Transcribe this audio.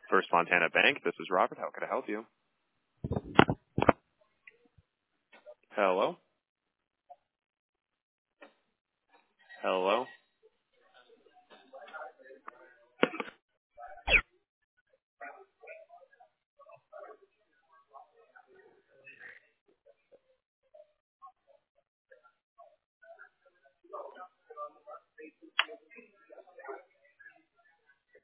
First Montana Bank, this is Robert. How can I help you? Hello? Hello?